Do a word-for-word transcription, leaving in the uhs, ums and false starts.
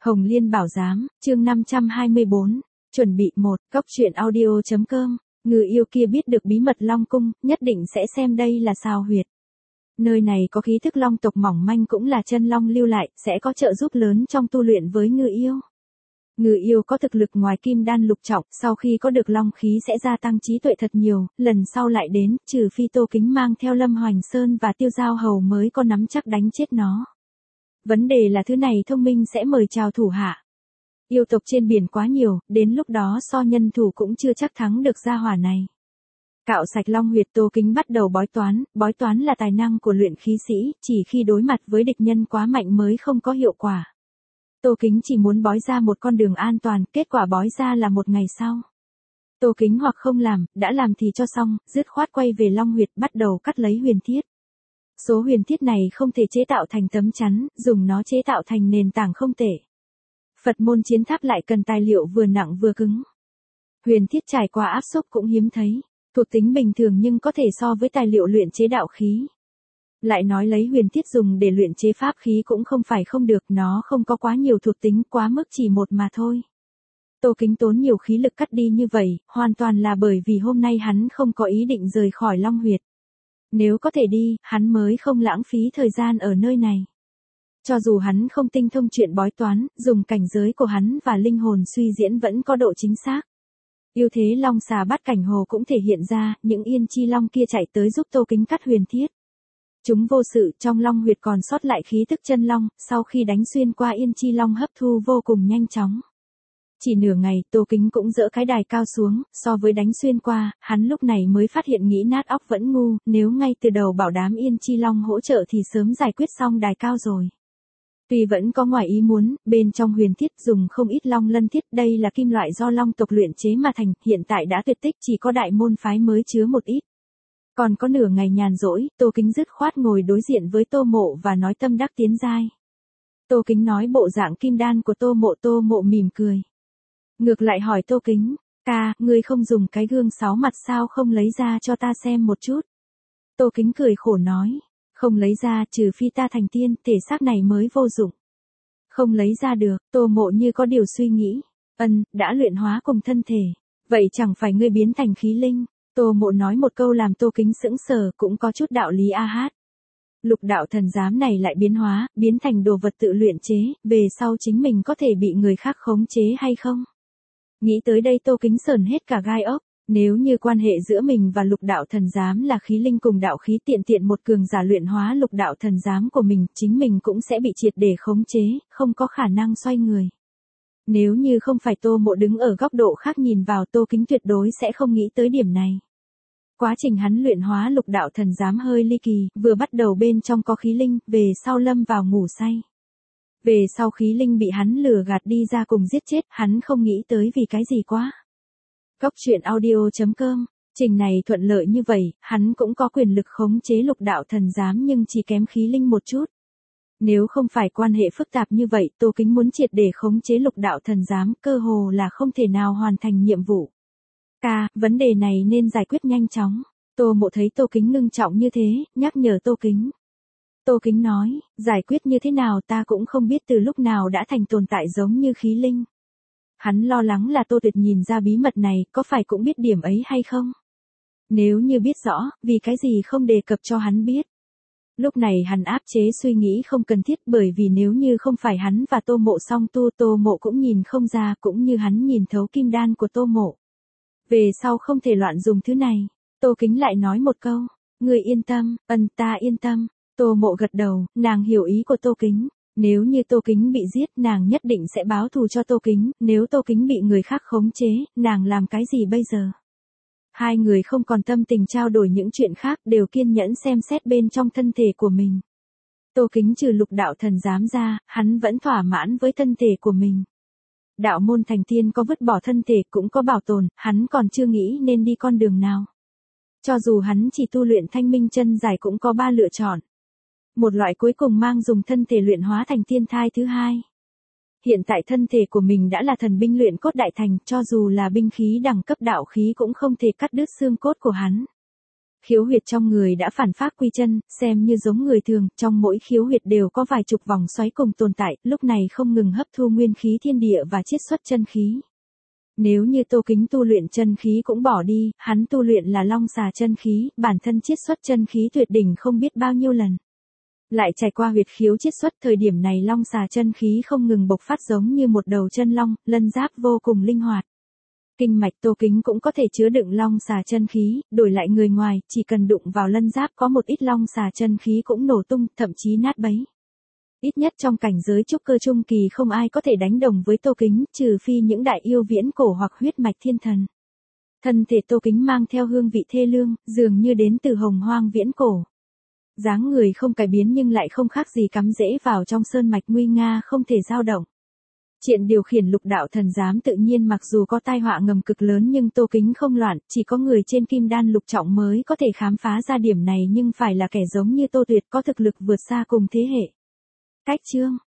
Hồng Liên Bảo Giám, chương năm trăm hai mươi bốn, chuẩn bị một, góc truyện audio.com, người yêu kia biết được bí mật Long Cung, nhất định sẽ xem đây là sao huyệt. Nơi này có khí thức long tộc mỏng manh cũng là chân long lưu lại, sẽ có trợ giúp lớn trong tu luyện với ngư yêu. Ngư yêu có thực lực ngoài kim đan lục trọng, sau khi có được long khí sẽ gia tăng trí tuệ thật nhiều, lần sau lại đến, trừ phi Tô Kính mang theo Lâm Hoành Sơn và Tiêu Giao Hầu mới có nắm chắc đánh chết nó. Vấn đề là thứ này thông minh sẽ mời chào thủ hạ. Yêu tộc trên biển quá nhiều, đến lúc đó so nhân thủ cũng chưa chắc thắng được gia hỏa này. Cạo sạch long huyệt, Tô Kính bắt đầu bói toán, bói toán là tài năng của luyện khí sĩ, chỉ khi đối mặt với địch nhân quá mạnh mới không có hiệu quả. Tô Kính chỉ muốn bói ra một con đường an toàn, kết quả bói ra là một ngày sau. Tô Kính hoặc không làm, đã làm thì cho xong, dứt khoát quay về long huyệt bắt đầu cắt lấy huyền thiết. Số huyền thiết này không thể chế tạo thành tấm chắn, dùng nó chế tạo thành nền tảng không tệ. Phật môn chiến tháp lại cần tài liệu vừa nặng vừa cứng. Huyền thiết trải qua áp xúc cũng hiếm thấy, thuộc tính bình thường nhưng có thể so với tài liệu luyện chế đạo khí. Lại nói lấy huyền thiết dùng để luyện chế pháp khí cũng không phải không được, nó không có quá nhiều thuộc tính, quá mức chỉ một mà thôi. Tô Kính tốn nhiều khí lực cắt đi như vậy, hoàn toàn là bởi vì hôm nay hắn không có ý định rời khỏi long huyệt. Nếu có thể đi, hắn mới không lãng phí thời gian ở nơi này. Cho dù hắn không tinh thông chuyện bói toán, dùng cảnh giới của hắn và linh hồn suy diễn vẫn có độ chính xác. Ưu thế long xà bát cảnh hồ cũng thể hiện ra, những yên chi long kia chạy tới giúp Tô Kính cắt huyền thiết. Chúng vô sự, trong long huyệt còn sót lại khí thức chân long, sau khi đánh xuyên qua yên chi long hấp thu vô cùng nhanh chóng. Chỉ nửa ngày, Tô Kính cũng dỡ cái đài cao xuống, so với đánh xuyên qua, hắn lúc này mới phát hiện nghĩ nát óc vẫn ngu, nếu ngay từ đầu bảo đám yên chi long hỗ trợ thì sớm giải quyết xong đài cao rồi. Tuy vẫn có ngoài ý muốn, bên trong huyền thiết dùng không ít long lân thiết, đây là kim loại do long tộc luyện chế mà thành, hiện tại đã tuyệt tích, chỉ có đại môn phái mới chứa một ít. Còn có nửa ngày nhàn rỗi, Tô Kính dứt khoát ngồi đối diện với Tô Mộ và nói tâm đắc tiến giai. Tô Kính nói bộ dạng kim đan của Tô Mộ, Tô Mộ mỉm cười. Ngược lại hỏi Tô Kính, ca, ngươi không dùng cái gương sáu mặt sao không lấy ra cho ta xem một chút. Tô Kính cười khổ nói, không lấy ra, trừ phi ta thành tiên, thể xác này mới vô dụng. Không lấy ra được, Tô Mộ như có điều suy nghĩ, ân, đã luyện hóa cùng thân thể, vậy chẳng phải ngươi biến thành khí linh. Tô Mộ nói một câu làm Tô Kính sững sờ, cũng có chút đạo lý a hát. Lục đạo thần giám này lại biến hóa, biến thành đồ vật tự luyện chế, về sau chính mình có thể bị người khác khống chế hay không? Nghĩ tới đây Tô Kính sờn hết cả gai ốc, nếu như quan hệ giữa mình và lục đạo thần giám là khí linh cùng đạo khí, tiện tiện một cường giả luyện hóa lục đạo thần giám của mình, chính mình cũng sẽ bị triệt để khống chế, không có khả năng xoay người. Nếu như không phải Tô Mộ đứng ở góc độ khác nhìn vào, Tô Kính tuyệt đối sẽ không nghĩ tới điểm này. Quá trình hắn luyện hóa lục đạo thần giám hơi ly kỳ, vừa bắt đầu bên trong có khí linh, về sau lâm vào ngủ say. Về sau khí linh bị hắn lừa gạt đi ra cùng giết chết, hắn không nghĩ tới vì cái gì quá. Góc truyện audio.com, trình này thuận lợi như vậy, hắn cũng có quyền lực khống chế lục đạo thần giám nhưng chỉ kém khí linh một chút. Nếu không phải quan hệ phức tạp như vậy, Tô Kính muốn triệt để khống chế lục đạo thần giám, cơ hồ là không thể nào hoàn thành nhiệm vụ. Ca, vấn đề này nên giải quyết nhanh chóng. Tô Mộ thấy Tô Kính ngưng trọng như thế, nhắc nhở Tô Kính. Tô Kính nói, giải quyết như thế nào ta cũng không biết, từ lúc nào đã thành tồn tại giống như khí linh. Hắn lo lắng là Tô Tuyệt nhìn ra bí mật này, có phải cũng biết điểm ấy hay không? Nếu như biết rõ, vì cái gì không đề cập cho hắn biết? Lúc này hắn áp chế suy nghĩ không cần thiết, bởi vì nếu như không phải hắn và Tô Mộ song tu, Tô Mộ cũng nhìn không ra, cũng như hắn nhìn thấu kim đan của Tô Mộ. Về sau không thể loạn dùng thứ này. Tô Kính lại nói một câu, người yên tâm, ân ta yên tâm. Tô Mộ gật đầu, nàng hiểu ý của Tô Kính. Nếu như Tô Kính bị giết, nàng nhất định sẽ báo thù cho Tô Kính, nếu Tô Kính bị người khác khống chế, nàng làm cái gì bây giờ? Hai người không còn tâm tình trao đổi những chuyện khác, đều kiên nhẫn xem xét bên trong thân thể của mình. Tô Kính trừ lục đạo thần giám ra, hắn vẫn thỏa mãn với thân thể của mình. Đạo môn thành tiên có vứt bỏ thân thể cũng có bảo tồn, hắn còn chưa nghĩ nên đi con đường nào. Cho dù hắn chỉ tu luyện thanh minh chân giải cũng có ba lựa chọn. Một loại cuối cùng mang dùng thân thể luyện hóa thành tiên thai thứ hai. Hiện tại thân thể của mình đã là thần binh luyện cốt đại thành, cho dù là binh khí đẳng cấp đạo khí cũng không thể cắt đứt xương cốt của hắn. Khiếu huyệt trong người đã phản phát quy chân, xem như giống người thường, trong mỗi khiếu huyệt đều có vài chục vòng xoáy cùng tồn tại, lúc này không ngừng hấp thu nguyên khí thiên địa và chiết xuất chân khí. Nếu như Tô Kính tu luyện chân khí cũng bỏ đi, hắn tu luyện là long xà chân khí, bản thân chiết xuất chân khí tuyệt đỉnh không biết bao nhiêu lần. Lại trải qua huyệt khiếu chiết xuất, thời điểm này long xà chân khí không ngừng bộc phát giống như một đầu chân long, lân giáp vô cùng linh hoạt. Kinh mạch Tô Kính cũng có thể chứa đựng long xà chân khí, đổi lại người ngoài, chỉ cần đụng vào lân giáp có một ít long xà chân khí cũng nổ tung, thậm chí nát bấy. Ít nhất trong cảnh giới trúc cơ trung kỳ không ai có thể đánh đồng với Tô Kính, trừ phi những đại yêu viễn cổ hoặc huyết mạch thiên thần. Thân thể Tô Kính mang theo hương vị thê lương, dường như đến từ hồng hoang viễn cổ. Dáng người không cải biến nhưng lại không khác gì cắm rễ vào trong sơn mạch nguy nga không thể dao động. Chuyện điều khiển lục đạo thần giám tự nhiên mặc dù có tai họa ngầm cực lớn nhưng Tô Kính không loạn, chỉ có người trên kim đan lục trọng mới có thể khám phá ra điểm này nhưng phải là kẻ giống như Tô Tuyệt có thực lực vượt xa cùng thế hệ. Cách chương